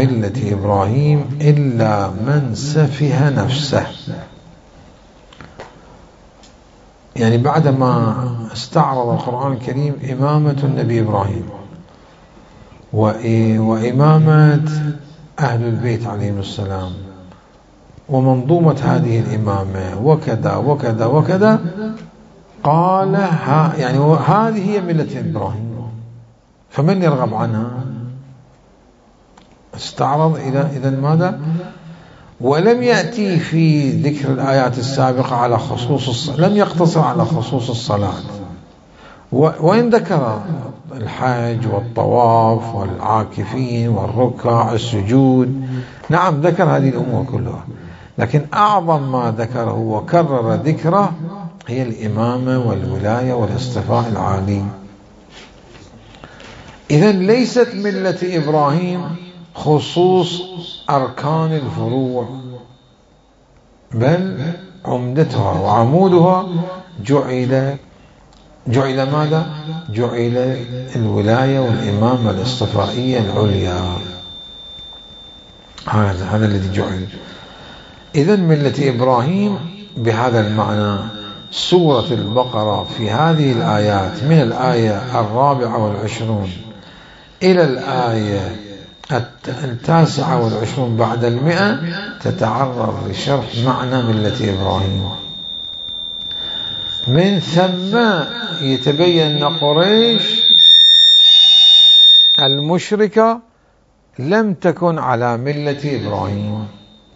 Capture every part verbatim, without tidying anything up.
ملة إبراهيم إلا من سفه نفسه. يعني بعدما استعرض القرآن الكريم إمامة النبي إبراهيم وإمامة أهل البيت عليهم السلام ومنظومة هذه الإمامة وكذا وكذا وكذا، قال ها يعني هذه هي ملة إبراهيم، فمن يرغب عنها؟ استعرض إلى إذن ماذا؟ ولم يأتي في ذكر الآيات السابقة على خصوص الصلاة، لم يقتصر على خصوص الصلاة، وإن ذكر الحج والطواف والعاكفين والركع السجود، نعم ذكر هذه الأمور كلها، لكن أعظم ما ذكره وكرر ذكره هي الإمامة والولاية والاصطفاء العالي. إذن ليست ملة إبراهيم خصوص أركان الفروع، بل عمدتها وعمودها جعل جعل ماذا؟ جعل الولاية والإمامة الاصطفائية العليا، هذا هذا الذي جعل. إذن ملة إبراهيم بهذا المعنى سورة البقرة في هذه الآيات من الآية الرابعة والعشرون إلى الآية التاسعة والعشرون بعد المئة تتعرض لشرح معنى ملة إبراهيم. من ثم يتبين أن قريش المشركة لم تكن على ملة إبراهيم.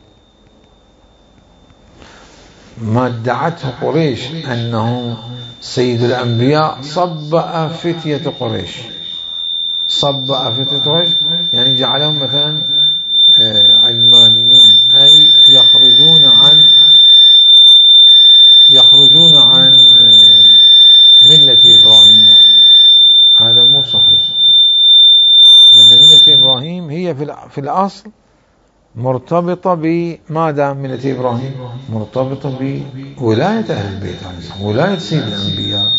ما ادعته قريش أنه سيد الأنبياء صبأ فتية قريش، صبأ فتية قريش يعني جعلهم مثلا علمانيون، أي يخرجون عن يخرجون عن ملة إبراهيم. هذا مو صحيح، لأن ملة إبراهيم هي في الأصل مرتبطة بماذا؟ ملة إبراهيم مرتبطة بولاية أهل البيت، ولاية سيد الأنبياء.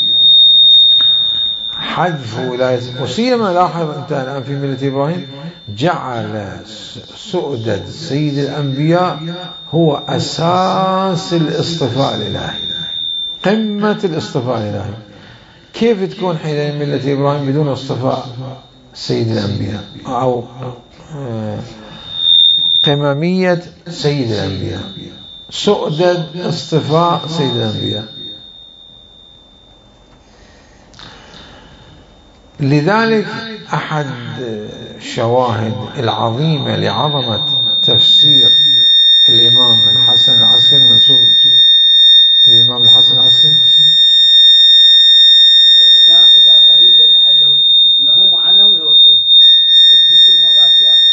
حذف ولاية، وسيما لاحظ أنت الآن في ملة إبراهيم جعل سؤدد سيد الأنبياء هو أساس الاصطفاء الإلهي، قمة الاصطفاء الإلهي. كيف تكون حين ملة إبراهيم بدون اصطفاء سيد الأنبياء أو قممية سيد الأنبياء، سؤدد اصطفاء سيد الأنبياء؟ لذلك أحد الشواهد العظيمة لعظمة تفسير الإمام الحسن العسكري المنسوب الإمام الحسن العسكري، الإسلام إذا بريد لعله الجسم مو معنوي يوصي الجسم وذاك ياخذ.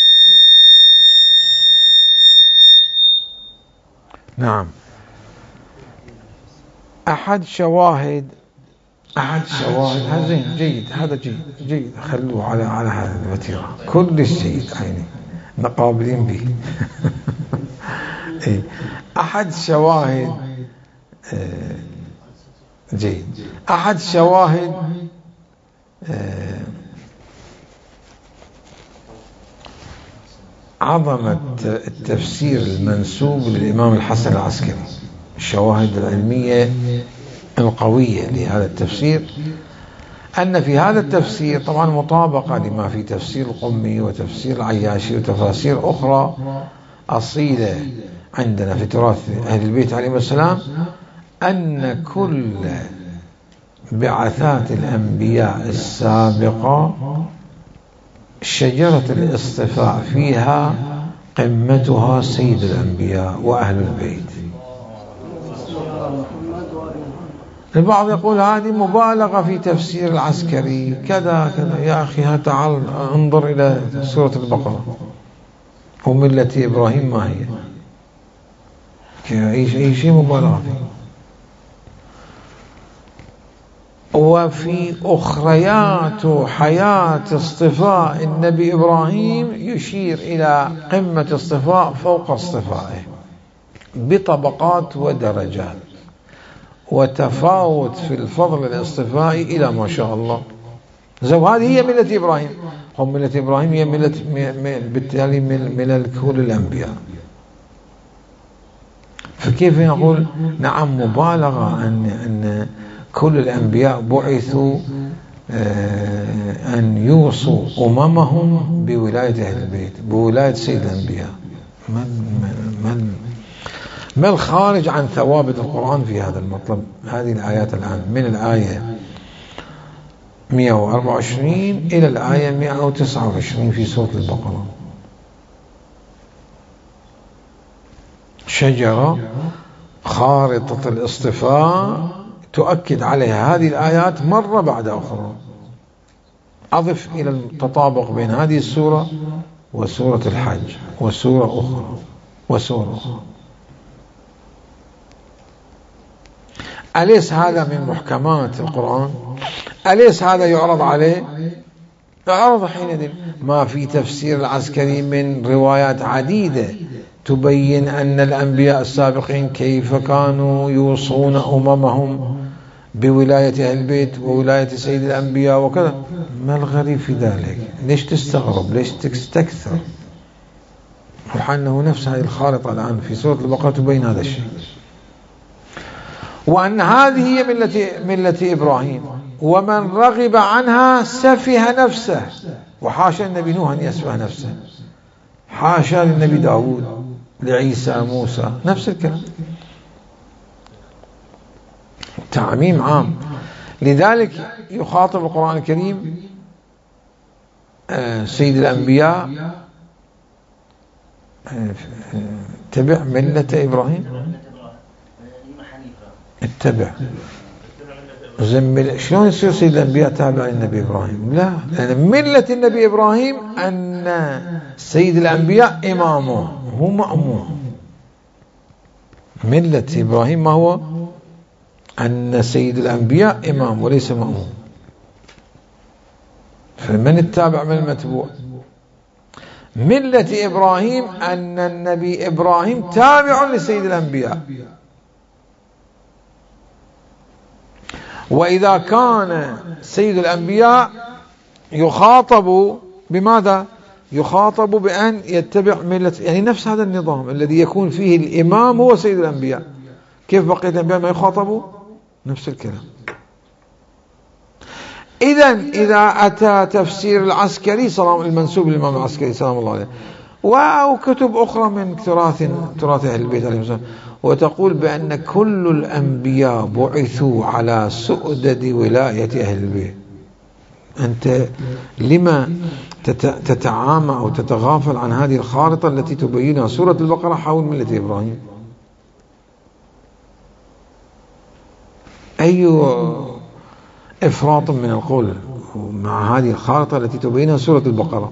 نعم. أحد شواهد أحد شواهد هذا زين جيد، هذا جيد جيد، خلوه على على هذا الوتيرة كل جيد، عيني نقابلين به. أحد شواهد جيد أحد شواهد عظمة التفسير المنسوب للإمام الحسن العسكري، الشواهد العلمية القوية لهذا التفسير، أن في هذا التفسير طبعا مطابقة لما في تفسير القمي وتفسير العياشي وتفاسير أخرى أصيلة عندنا في تراث أهل البيت عليهم السلام، أن كل بعثات الأنبياء السابقة شجرة الاصطفاء فيها قمتها سيد الأنبياء وأهل البيت. البعض يقول هذه مبالغة في تفسير العسكري كذا كذا. يا أخي تعال انظر إلى سورة البقرة، وملة إبراهيم ما هي؟ أي شيء مبالغة فيه. وفي أخريات حياة اصطفاء النبي إبراهيم يشير إلى قمة اصطفاء فوق اصطفائه بطبقات ودرجات وتفاوت في الفضل الاصطفائي إلى ما شاء الله. زو هذه هي ملة إبراهيم. هم ملة إبراهيم هي ملة بالتالي من ملل كل الأنبياء. فكيف نقول نعم مبالغة أن أن كل الأنبياء بعثوا أن يوصوا أممهم بولاية أهل البيت، بولاية سيد الأنبياء؟ من ما الخارج عن ثوابت القرآن في هذا المطلب؟ هذه الآيات الآن من الآية مئة وأربعة وعشرين إلى الآية مئة وتسعة وعشرين في سورة البقرة، شجرة خارطة الاصطفاء تؤكد عليها هذه الآيات مرة بعد أخرى. أضف إلى التطابق بين هذه السورة وسورة الحج وسورة أخرى وسورة أخرى. أليس هذا من محكمات القرآن؟ أليس هذا يعرض عليه؟ يعرض حينئذ. ما في تفسير العسكري من روايات عديدة تبين أن الأنبياء السابقين كيف كانوا يوصون أممهم بولاية أهل البيت وولاية سيد الأنبياء وكذا. ما الغريب في ذلك؟ ليش تستغرب؟ ليش تستكثر؟ وحنه نفس هذه الخارطة الآن في سورة البقرة تبين هذا الشيء، وأن هذه هي ملة, ملة إبراهيم، ومن رغب عنها سفه نفسه. وحاشا النبي نوح أن يسفه نفسه، حاشا للنبي داود، لعيسى، موسى، نفس الكلام، تعميم عام. لذلك يخاطب القرآن الكريم سيد الأنبياء اتبع ملة إبراهيم، اتبع زمل. شلون يصير سيد الأنبياء تابع للنبي إبراهيم؟ لا، لأن ملة النبي إبراهيم أن سيد الأنبياء إمامه، هو مأموم. ملة إبراهيم ما هو؟ أن سيد الأنبياء إمام وليس مأموم. فمن التابع من المتبوع؟ ملة إبراهيم أن النبي إبراهيم تابع لسيد الأنبياء. وإذا كان سيد الأنبياء يخاطب بماذا؟ يخاطب بأن يتبع ملة، يعني نفس هذا النظام الذي يكون فيه الإمام هو سيد الأنبياء. كيف بقية الأنبياء ما يخاطبوا؟ نفس الكلام. إذن إذا أتى تفسير العسكري سلام المنسوب للإمام العسكري سلام الله عليه وكتب أخرى من تراث تراث أهل البيت عليهم السلام، وتقول بأن كل الأنبياء بعثوا على سؤدد ولاية أهل البيت، أنت لما تتعامى أو تتغافل عن هذه الخارطة التي تبينها سورة البقرة حول ملة إبراهيم؟ أي إفراط من القول مع هذه الخارطة التي تبينها سورة البقرة.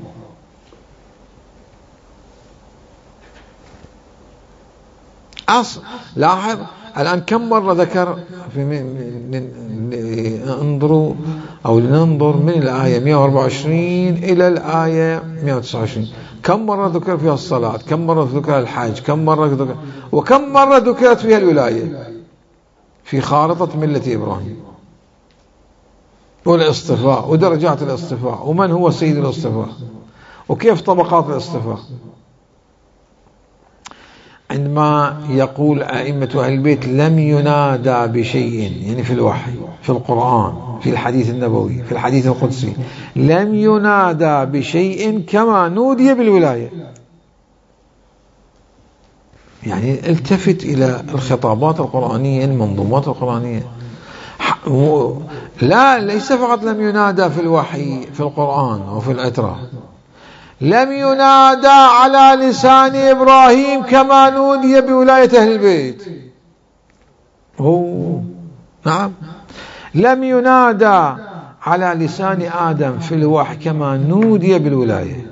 أصل لاحظ الآن كم مرة ذكر في انظروا أو لننظر من الآية مئة وأربعة وعشرين إلى الآية مئة وتسعة وعشرين، كم مرة ذكر فيها الصلاة، كم مرة ذكر الحج، كم مرة ذكر، وكم مرة ذكرت فيها الولاية في خارطة ملة إبراهيم والاصطفاء ودرجات الاصطفاء ومن هو سيد الاصطفاء وكيف طبقات الاصطفاء. عندما يقول أئمة أهل البيت لم ينادى بشيء، يعني في الوحي، في القرآن، في الحديث النبوي، في الحديث القدسي، لم ينادى بشيء كما نودي بالولاية. يعني التفت إلى الخطابات القرآنية، المنظومات القرآنية. لا، ليس فقط لم ينادى في الوحي في القرآن وفي العترة، لم ينادى على لسان إبراهيم كما نودي بولاية أهل البيت. هو نعم، لم ينادى على لسان آدم في الوحي كما نودي بالولاية.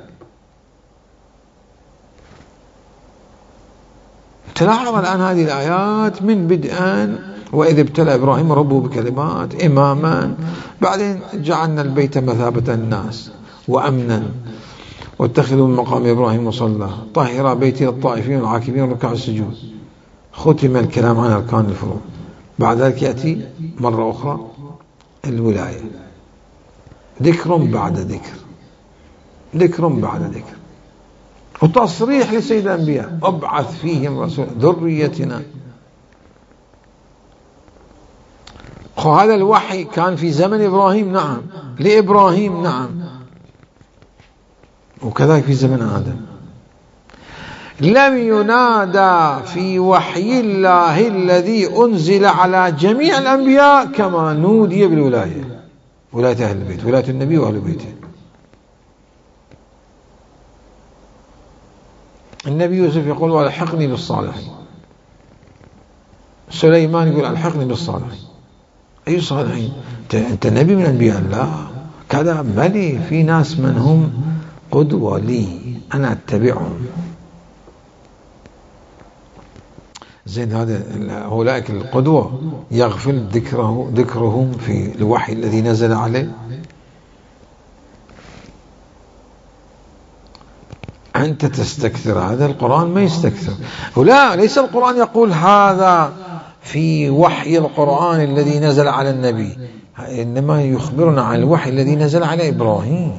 تلاحظ الآن هذه الآيات من بدءا وإذ ابتلى إبراهيم ربه بكلمات إماما، بعدين جعلنا البيت مثابة الناس وأمنا واتخذوا من مقام إبراهيم مصلى طهر بيتي للطائفين والعاكفين والركع السجود. ختم الكلام عن أركان الفروع، بعد ذلك يأتي مرة أخرى الولاية. ذكر بعد ذكر، ذكر بعد ذكر، وتصريح لسيد الأنبياء أبعث فيهم رسول ذريتنا. هذا الوحي كان في زمن إبراهيم، نعم، لإبراهيم، نعم، وكذلك في زمن آدم. لم ينادى في وحي الله الذي أنزل على جميع الأنبياء كما نودي بالولاية، ولاية أهل البيت، ولاية النبي وأهل بيته. النبي يوسف يقول والحقني بالصالحين، سليمان يقول الحقني بالصالحين. أي صالحين؟ أنت نبي من الأنبياء؟ لا، كذا بلي في ناس من هم قدوة لي أنا أتبعهم. زين، هذا أولئك القدوة يغفل ذكره ذكرهم في الوحي الذي نزل عليه. أنت تستكثر، هذا القرآن ما يستكثر. ولا، ليس القرآن يقول هذا في وحي القرآن الذي نزل على النبي، إنما يخبرنا عن الوحي الذي نزل على إبراهيم.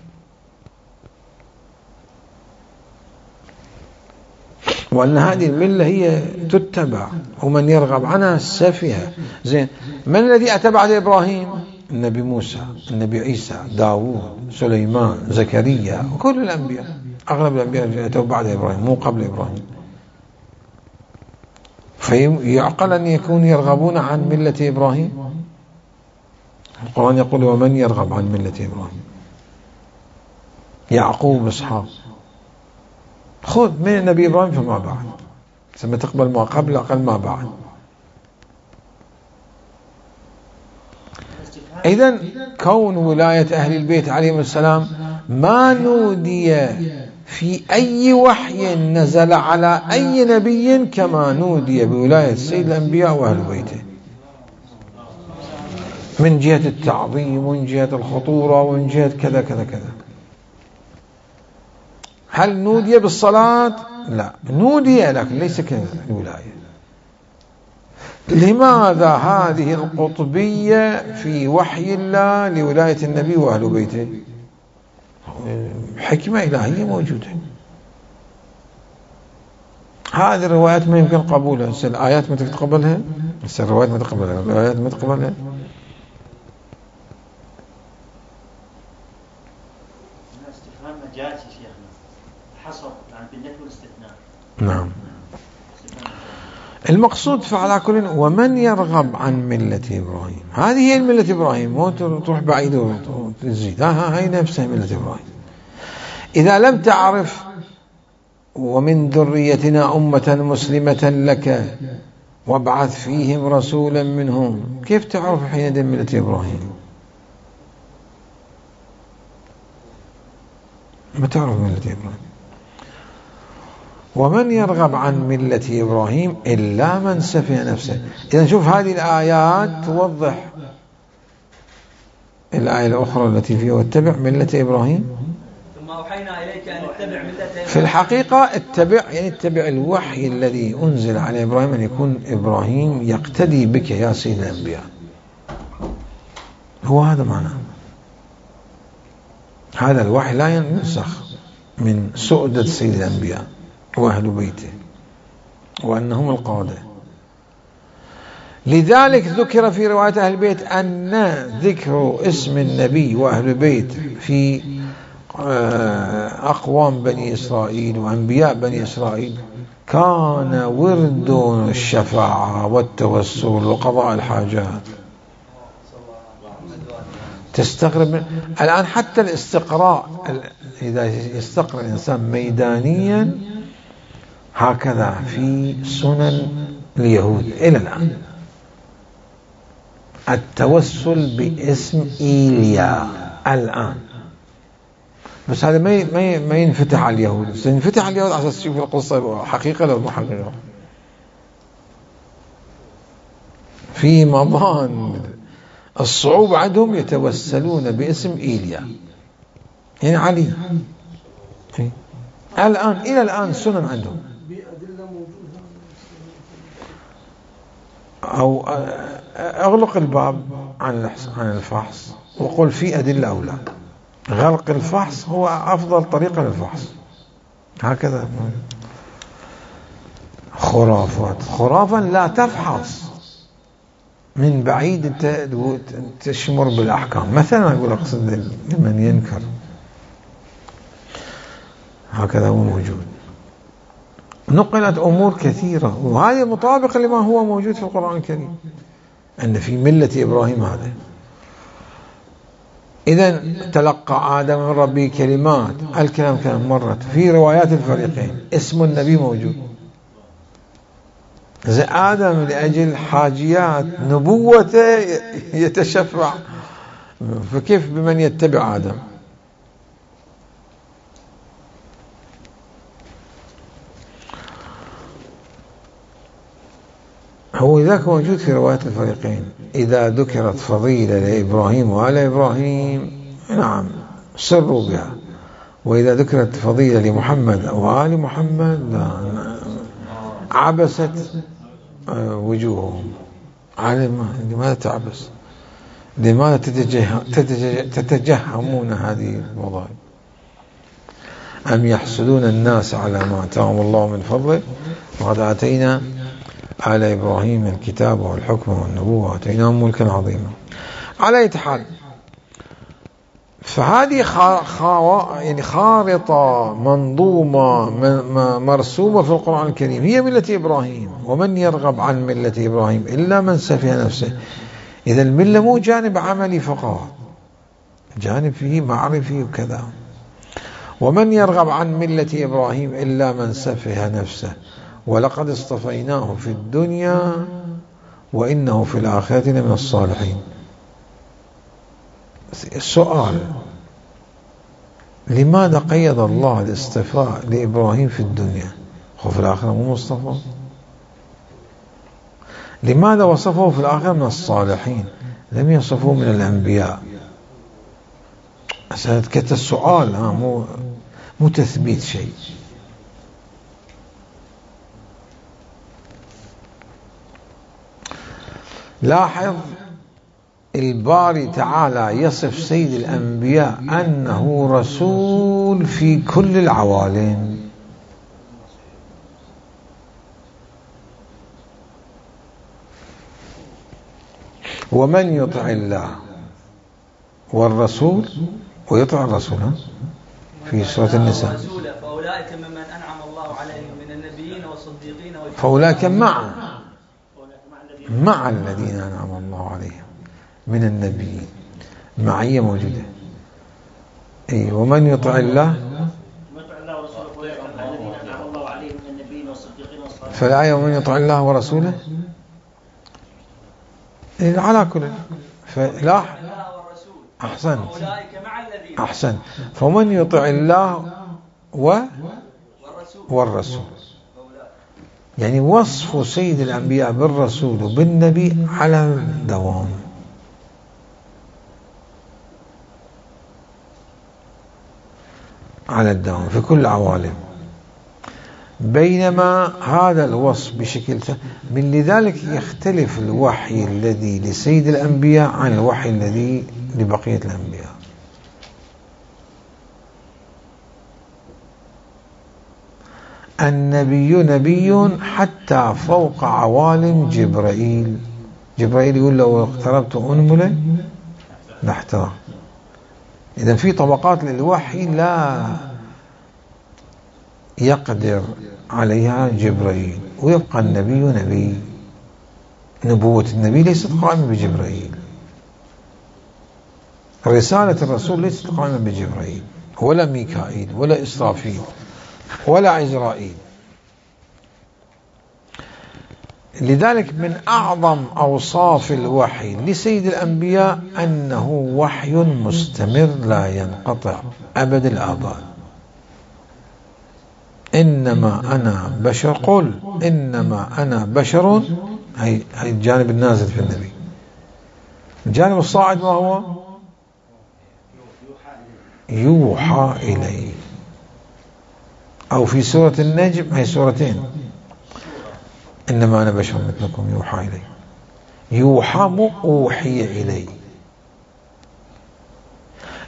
وأن هذه الملة هي تتبع، ومن يرغب عنها سفيها. زين، من الذي أتى بعد إبراهيم؟ النبي موسى، النبي عيسى، داوود، سليمان، زكريا، وكل الأنبياء. أغلب الأنبياء أتوا بعد إبراهيم، مو قبل إبراهيم. فيعقل أن يكون يرغبون عن ملة إبراهيم. القرآن يقول ومن يرغب عن ملة إبراهيم، يعقوب، إسحاق. خذ من النبي إبراهيم فما بعد، ثم تقبل ما قبل أقل ما بعد. إذن كون ولاية أهل البيت عليهم السلام ما نودي في أي وحي نزل على أي نبي كما نودي بولاية سيد الأنبياء وأهل بيته، من جهة التعظيم، ومن جهة الخطورة، ومن جهة كذا كذا كذا. هل نودي بالصلاة؟ لا، نودي لكن ليس كالولاية. لماذا هذه القطبية في وحي الله لولاية النبي وأهل بيته؟ حكمة إلهية موجودة. هذه الروايات ما يمكن قبولها. هسه الآيات ما تقبلها، هسه الروايات ما تقبلها، الآيات ما تقبلها. استفهام مجازي شيخنا، حصر عن بالنفي والاستثناء. نعم. المقصود فعلى كل ومن يرغب عن ملة إبراهيم، هذه هي ملة إبراهيم، مو تروح بعيد وتزيد، ها هاي نفسها ملة إبراهيم. إذا لم تعرف ومن ذريتنا أمة مسلمة لك وابعث فيهم رسولا منهم، كيف تعرف حينئذ ملة إبراهيم؟ ما تعرف ملة إبراهيم. ومن يرغب عن ملة إبراهيم إلا من سفه نفسه. إذا شوف هذه الآيات توضح الآية الأخرى التي فيها واتبع ملة إبراهيم. ثم أوحينا إليك أن اتبع ملة إبراهيم. في الحقيقة اتبع يعني اتبع الوحي الذي أنزل على إبراهيم، أن يكون إبراهيم يقتدي بك يا سيد الأنبياء. هو هذا معناه. هذا الوحي لا ينسخ من سؤدة سيد الأنبياء وأهل بيته وأنهم القادة. لذلك ذكر في رواية أهل البيت أن ذكر اسم النبي وأهل البيت في أقوام بني إسرائيل وأنبياء بني إسرائيل كان ورد الشفاعة والتوسل وقضاء الحاجات. تستغرب الآن حتى الاستقراء، إذا يستقرأ الإنسان ميدانيا هكذا في سنن اليهود إلى الآن التوسل باسم إيليا الآن، بس هذا ما ما ينفتح على اليهود. سينفتح على اليهود عشان تشوف القصة حقيقة لو مو حقيقة. في مضان الصعوبة عندهم يتوسلون باسم إيليا، يعني علي. الآن إلى الآن سنن عندهم. أو أغلق الباب عن عن الفحص وقل في أدلة أو لا. غلق الفحص هو أفضل طريقة للفحص. هكذا خرافات خرافا لا تفحص من بعيد انت تشمر بالأحكام. مثلا أقول أقصد لمن ينكر، هكذا هو موجود. نقلت أمور كثيرة وهذه مطابقة لما هو موجود في القرآن الكريم، أن في ملة إبراهيم هذا. إذا تلقى آدم من ربه كلمات، الكلام كان مرت في روايات الفريقين، اسم النبي موجود. زي آدم لأجل حاجيات نبوته يتشفع، فكيف بمن يتبع آدم؟ هو ذاك موجود في روايات الفريقين. إذا ذكرت فضيلة لإبراهيم وآل إبراهيم نعم سروا بها، وإذا ذكرت فضيلة لمحمد وآل محمد لا عبست وجوههم. لماذا تعبس؟ لماذا تتجهمون هذه الوظائف؟ أم يحسدون الناس على ما آتاهم الله من فضله وقد آتينا آل إبراهيم الكتاب والحكم والنبوة وآتيناهم ملكا عظيما. على أي حال، فهذه خا... يعني خارطة منظومة مرسومة في القرآن الكريم، هي ملة إبراهيم. ومن يرغب عن ملة إبراهيم إلا من سفه نفسه. إذا الملة مو جانب عملي فقط، جانب فيه معرفي وكذا. ومن يرغب عن ملة إبراهيم إلا من سفه نفسه ولقد اصطفيناه في الدنيا وإنه في الآخرة لمن الصالحين. السؤال: لماذا قيد الله الاصطفاء لإبراهيم في الدنيا وفي الآخرة مو مصطفى؟ لماذا وصفه في الآخرة من الصالحين لم يصفه من الأنبياء؟ كت السؤال، ها مو مو تثبيت شيء. لاحظ الباري تعالى يصف سيد الأنبياء أنه رسول في كل العوالم. ومن يطع الله والرسول ويطع الرسول في سورة النساء فأولئك ممن أنعم الله عليهم من النبيين والصديقين فأولئك مع مع الذين أنعم الله عليهم من النبيين. معية موجودة. أي ومن يطع الله فالآية ومن يطع الله ورسوله على كل فلا أحسن أحسن فمن يطع الله و والرسول، يعني وصف سيد الأنبياء بالرسول وبالنبي على الدوام. على الدوام في كل العوالم. بينما هذا الوصف بشكل من لذلك يختلف الوحي الذي لسيد الأنبياء عن الوحي الذي لبقية الأنبياء. النبي نبي حتى فوق عوالم جبرائيل. جبرائيل يقول لو اقتربت أنملة لاحترق. إذا في طبقات للوحي لا يقدر عليها جبرائيل، ويبقى النبي نبي. نبوة النبي ليست قائمة بجبرائيل، رسالة الرسول ليست قائمة بجبرائيل ولا ميكائيل ولا إسرافيل ولا عزرائيل. لذلك من أعظم أوصاف الوحي لسيد الأنبياء أنه وحي مستمر لا ينقطع أبد الآباد. إنما أنا بشر، قل إنما أنا بشر، هي الجانب النازل في النبي. الجانب الصاعد ما هو؟ يوحى إليه. أو في سورة النجم، هي سورتين، إنما أنا بشر مثلكم يوحى إلي. يوحى مو أوحي إلي.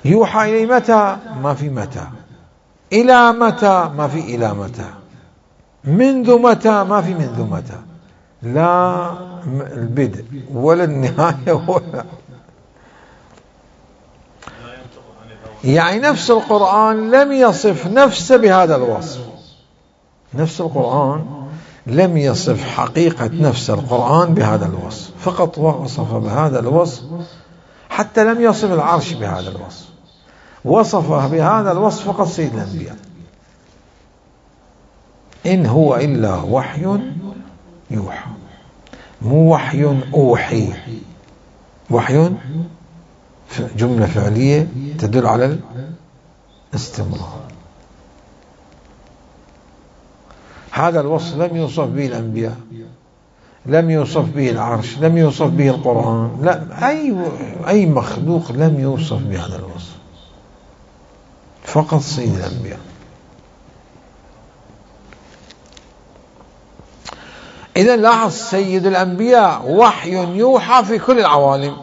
يوحى إلي متى؟ ما في متى. إلى متى؟ ما في إلى متى. منذ متى؟ ما في منذ متى. لا البدء ولا النهاية ولا. يعني نفس القرآن لم يصف نفسه بهذا الوصف. نفس القرآن لم يصف حقيقة نفس القرآن بهذا الوصف، فقط وصف بهذا الوصف. حتى لم يصف العرش بهذا الوصف، وصفه بهذا الوصف فقط سيد الأنبياء. إن هو إلا وحي يوحى، مو وحي أوحي. وحي جملة فعلية تدل على الاستمرار. هذا الوصف لم يوصف به الأنبياء، لم يوصف به العرش، لم يوصف به القرآن، لا أي أي مخلوق لم يوصف بهذا الوصف، فقط سيد الأنبياء. إذا لاحظ سيد الأنبياء وحي يوحى في كل العوالم.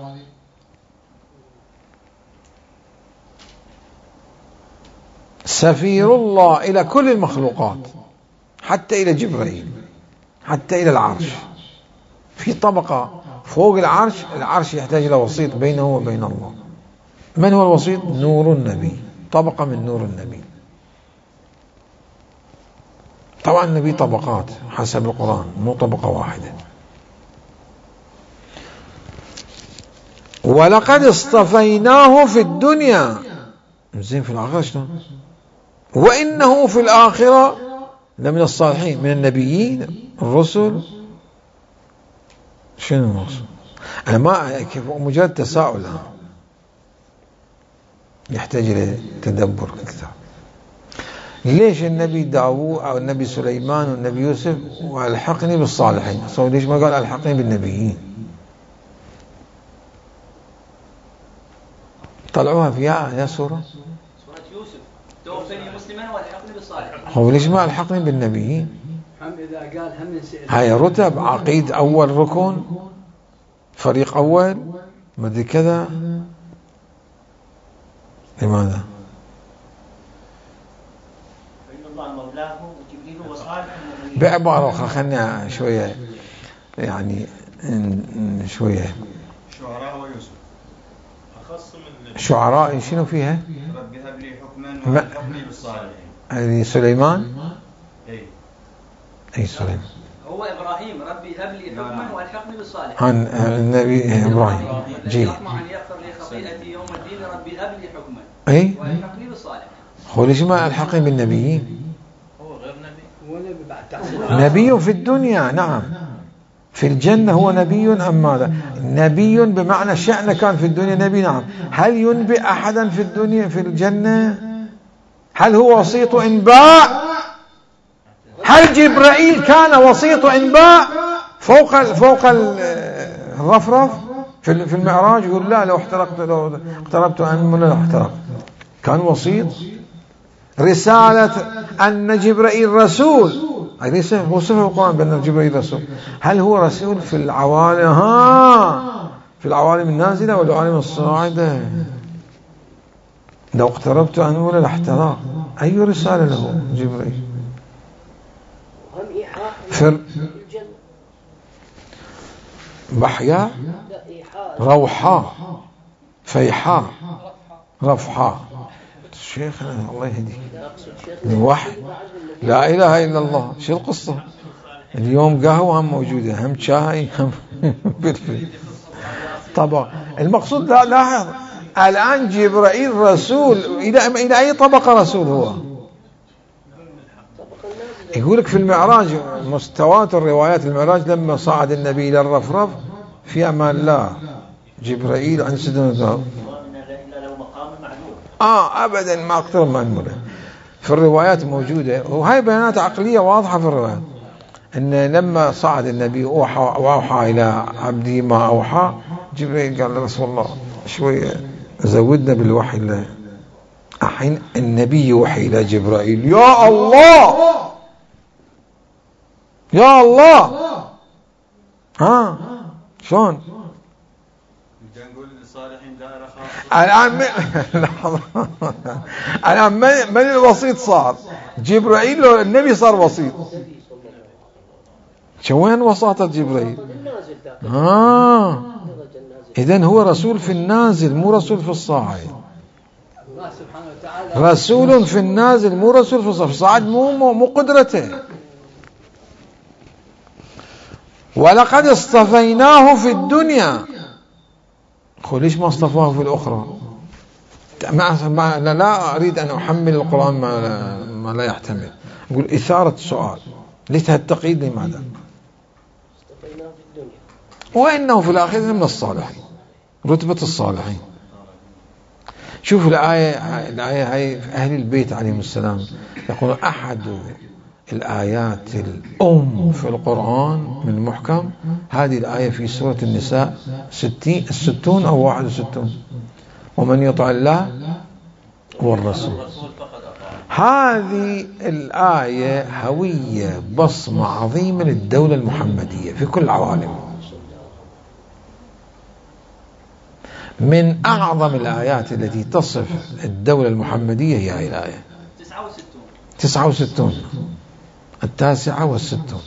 سفير الله إلى كل المخلوقات، حتى إلى جبريل، حتى إلى العرش. في طبقة فوق العرش، العرش يحتاج إلى وسيط بينه وبين الله. من هو الوسيط؟ نور النبي، طبقة من نور النبي. طبعا النبي طبقات حسب القرآن، مو طبقة واحدة. ولقد اصطفيناه في الدنيا، زين في الآخرة شلون؟ وإنه في الآخرة لمن الصالحين، من النبيين الرسل. شنو المقصود؟ أنا ما كيف، مجرد تساؤل يحتاج إلى تدبر أكثر. ليش النبي داوود أو النبي سليمان والنبي يوسف والحقني بالصالحين؟ ليش ما قال الحقني بالنبيين؟ طلعوها في يا سورة سورة يوسف، توفني مسلما والحقني بالصالحين. هو ليش ما الحقني بالنبيين؟ هم إذا قال هم نسأل. هاي رتب، عقيد أول ركن، فريق أول، ما أدري كذا. لماذا؟ بعبارة أخرى خلنا شوية يعني شوية. شعراء ويوسف أخص من شعراء شنو فيها؟ رب هب لي حكما والحقني بالصالحين. هذه سليمان. أي أي سليمان؟ هو إبراهيم، ربي هب لي حكما والحقني بالصالحين. عن النبي إبراهيم. جيد. يطمع أن يغفر لي خطيئتي يوم الدين، ربي هب لي حكما أي والحقني بالصالحين. هو ليش ما الحقني بالنبيين؟ هو غير نبي، هو نبي بعد تحصيل. نبي في الدنيا، نعم. في الجنة هو نبي أم ماذا؟ نبي بمعنى شأنه كان في الدنيا نبي، نعم. هل ينبئ أحدا في الدنيا في الجنة؟ هل هو وسيط إنباء؟ هل جبرائيل كان وسيط إنباء فوق فوق الرفرف في في المعراج؟ يقول لا، لو احترقت لو اقتربت أن لا احترق. كان وسيط. رسالة أن جبرائيل رسول، أي ليس وصفه القرآن بأن جبرائيل رسول. هل هو رسول في العوالم؟ ها في العوالم النازلة والعوالم الصاعدة؟ لو اقتربت أنه لا احترق. أي رسالة له جبرائيل؟ في بحياء، روحاء، فيحاء، رفحاء. شيخنا الله يهديك، الوحي لا إله إلا الله. شو القصة؟ اليوم قهوة هم موجودة، هم شاي، هم بالفل طبعا. المقصود لا، لاحظ الآن جبرائيل رسول إلى إلى أي طبقة رسول هو؟ يقولك في المعراج، مستويات الروايات المعراج لما صعد النبي إلى الرفرف في أمان الله، جبرائيل عن سيدنا آه أبدا ما أكثر من المرة. في الروايات موجودة، وهي بيانات عقلية واضحة في الروايات، أن لما صعد النبي أوحى وأوحى إلى عبدي ما أوحى، جبريل قال لرسول الله شوية زودنا بالوحي الله. الحين النبي يوحي إلى جبرائيل، يا الله يا الله. ها شلون؟ نقول الصالحين دائرة خاصة. الآن الآن من, من الوسيط صار؟ جبرائيل لو النبي صار وسيط؟ شو وين وساطة جبرائيل؟ آه إذن هو رسول في النازل مو رسول في الصاعد. رسول في النازل مو رسول في الصاعد. في الصاعد مو, مو, مو قدرته. ولقد اصطفيناه في الدنيا. خو ليش ما اصطفاه في الأخرى؟ ما لا, لا أريد أن أحمل القرآن ما لا, ما لا يحتمل. أقول إثارة سؤال ليش هالتقييد لماذا؟ وإنه في الآخرة من الصالحين رتبة الصالحين. شوف الآية الآية هاي أهل البيت عليهم السلام يقول أحد الآيات الأم في القرآن من المحكم هذه الآية في سورة النساء ستين الستون أو واحد وستون ومن يطع الله والرسول. هذه الآية هوية بصمة عظيمة للدولة المحمدية في كل العوالم. من أعظم الآيات التي تصف الدولة المحمدية هي هذه الآية تسعة وستون التاسعة والستون.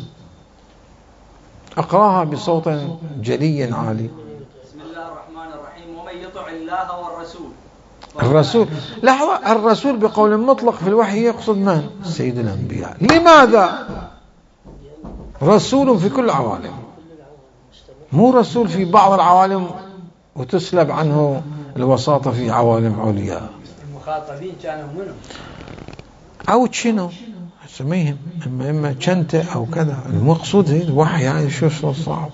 أقراها بصوت جلي عالي. بسم الله الرحمن الرحيم. ومن يطع الله والرسول. الرسول لحظة الرسول بقول مطلق في الوحي يقصد من؟ سيد الأنبياء. لماذا؟ رسول في كل العوالم مو رسول في بعض العوالم وتسلب عنه الوساطة في عوالم عليا. المخاطبين كانوا منهم أو تشنو سميهم إما إما شنته أو كذا. المقصود هي الوحي يعني شو صعب.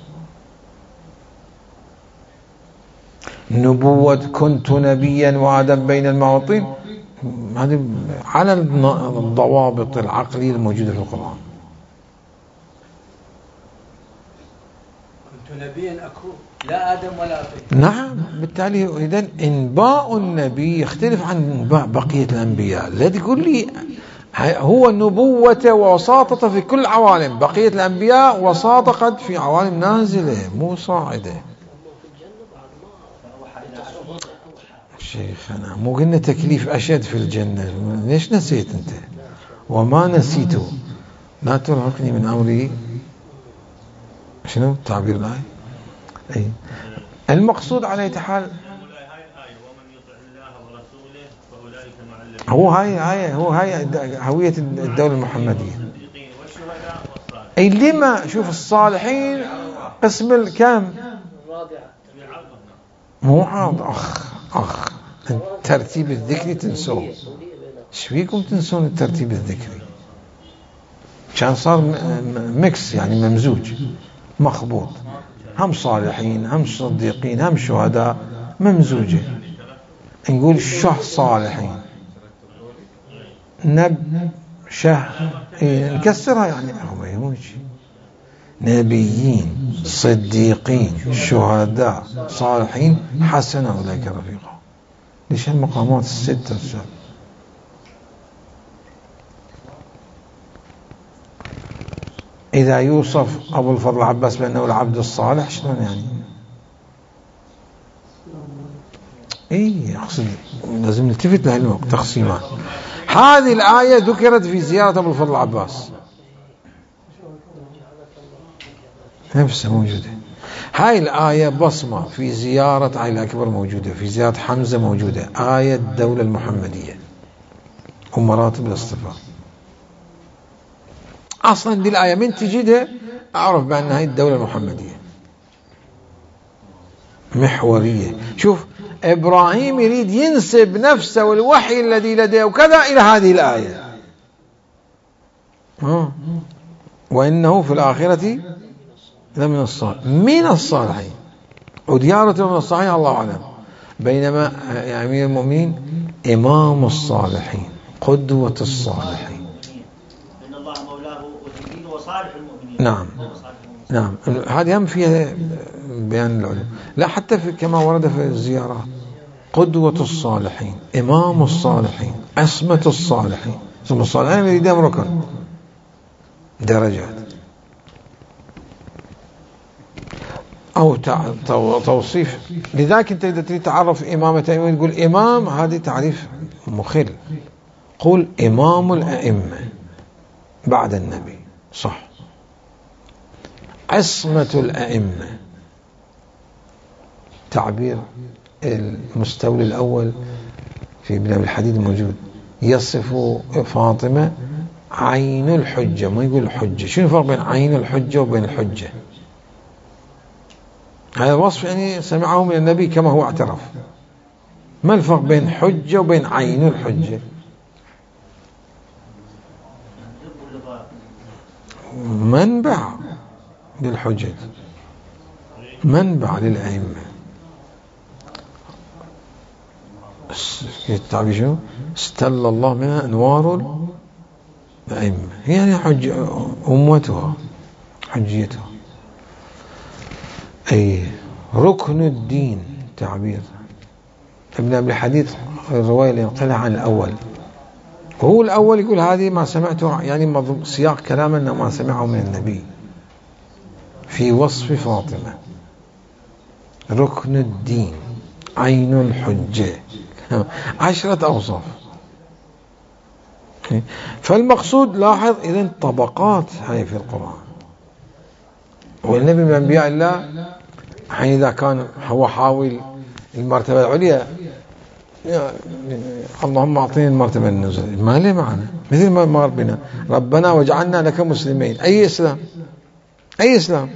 نبوة كنت نبيا وآدم بين المعطين هذه على الضوابط العقلية الموجودة في القرآن. كنت نبيا أكون لا آدم ولا طين. نعم بالتالي إذن إنباء النبي يختلف عن إنباء بقية الأنبياء. لا تقول لي هو نبوة ووساطة في كل عوالم. بقية الأنبياء وساطة قد في عوالم نازلة مو صاعدة. شيخنا مو قلنا تكليف أشد في الجنة؟ ليش نسيت أنت؟ وما نسيته لا ترهقني من أمري. شنو تعبير الآية؟ أي المقصود على أي حال هو هاي هاي هو هاي هوية الدولة المحمدية. أي لما شوف الصالحين قسم الكام مو عاد أخ أخ الترتيب الذكري تنسوه. شويكم تنسون الترتيب الذكري؟ كان صار ميكس يعني ممزوج مخبوط هم صالحين هم صديقين هم شهداء ممزوجة. نقول شه صالحين نب شه إيه نكسرها يعني هو يموجي نبيين صديقين شهداء صالحين حسن أولئك رفيقا. ليش المقامات الستة السابقة؟ إذا يوصف أبو الفضل العباس بأنه العبد الصالح شلون يعني؟ إيه أقصد لازم نلتفت لهذه التقسيمات. هذه الآية ذكرت في زيارة أبو الفضل العباس نفسها موجودة. هاي الآية بصمة في زيارة علي الأكبر موجودة، في زيارة حمزة موجودة. آية الدولة المحمدية ومراتب الاصطفاء. أصلا دي الآية من تجدها أعرف بأن هاي الدولة المحمدية محورية. شوف إبراهيم يريد ينسب نفسه والوحي الذي لديه وكذا إلى هذه الآية. ها وإنه في الآخرة لمن الصالحين من الصالحين وديارته من الصالحين الله أعلم. بينما يا أمير المؤمنين إمام الصالحين قدوة الصالحين. إن الله مولاه والمؤمنين وصالح المؤمنين. نعم نعم هذه هم فيها بيان العلم. لا حتى في كما ورد في الزيارات قدوة الصالحين إمام الصالحين عصمة الصالحين. ثم الصالحين يريدهم ركن درجات. أو توصيف. لذلك أنت إذا تريد تعرف إمامة أئمة تقول إمام، هذه تعريف مخل. قول إمام الأئمة بعد النبي، صح. عصمة الأئمة تعبير المستولي الأول في ابن أبي الحديد موجود، يصف فاطمة عين الحجة، ما يقول الحجة. شنو الفرق بين عين الحجة وبين الحجة؟ هذا وصف يعني سمعه من النبي كما هو اعترف. ما الفرق بين حجة وبين عين الحجة؟ منبع للحجة، منبع للأئمة. التعبير شنو؟ استل الله منها أنوار الأئمة، يعني حجة أمتها، حجيتها. أي ركن الدين تعبير ابن أبي الحديد، الرواية اللي ينقلها عن الأول، وهو الأول يقول هذه ما سمعته، يعني سياق كلامه أنه ما سمعه من النبي في وصف فاطمة. ركن الدين، عين الحجة، عشرة أوصاف. فالمقصود لاحظ إذن طبقات هاي في القرآن. والنبي من أنبياء الله حين إذا كان هو حاول المرتبة العليا، اللهم أعطيني المرتبة النزل، ما لي معنى، مثل ما مر بنا ربنا وجعلنا لك مسلمين. أي إسلام؟ أي إسلام؟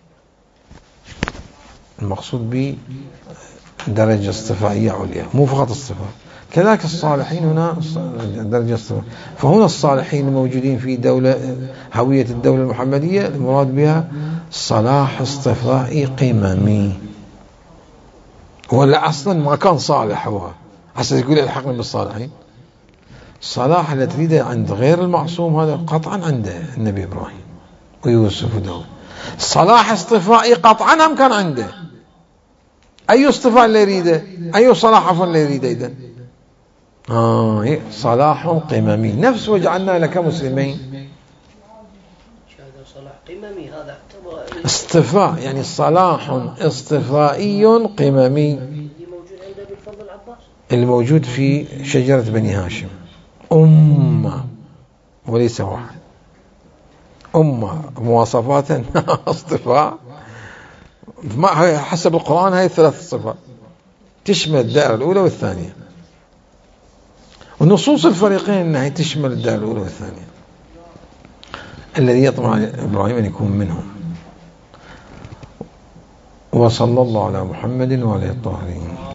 المقصود به درجة اصطفائية عليا، مو فقط الصفات. كذلك الصالحين هنا درجة اصطفائية. فهنا الصالحين الموجودين في دولة هوية الدولة المحمدية المراد بها صلاح اصطفائي قممي، ولا أصلا ما كان صالح هو حتى يقول الحقنا بالصالحين. الصلاح اللي تريده عند غير المعصوم هذا قطعا عنده النبي إبراهيم ويوسف وداود. صلاح اصطفائي قطعا هم كان عنده. أي اصطفاء اللي يريده؟ أي صلاح عفوا اللي يريده إذن؟ آه صلاح قممي، نفس وجعلنا لك مسلمين. صلاح قممي هذا اصطفاء، يعني صلاح اصطفائي قممي. موجود عند أبي الفضل العباس، الموجود في شجرة بني هاشم، أمة وليس واحد. أمة مواصفات اصطفاء، ما حسب القرآن هاي ثلاث صفات تشمل الدائرة الأولى والثانية، ونصوص الفريقين أنها تشمل الدائرة الأولى والثانية. الذي يطمع إبراهيم أن يكون منهم. وصلى الله على محمد وعلى الطاهرين.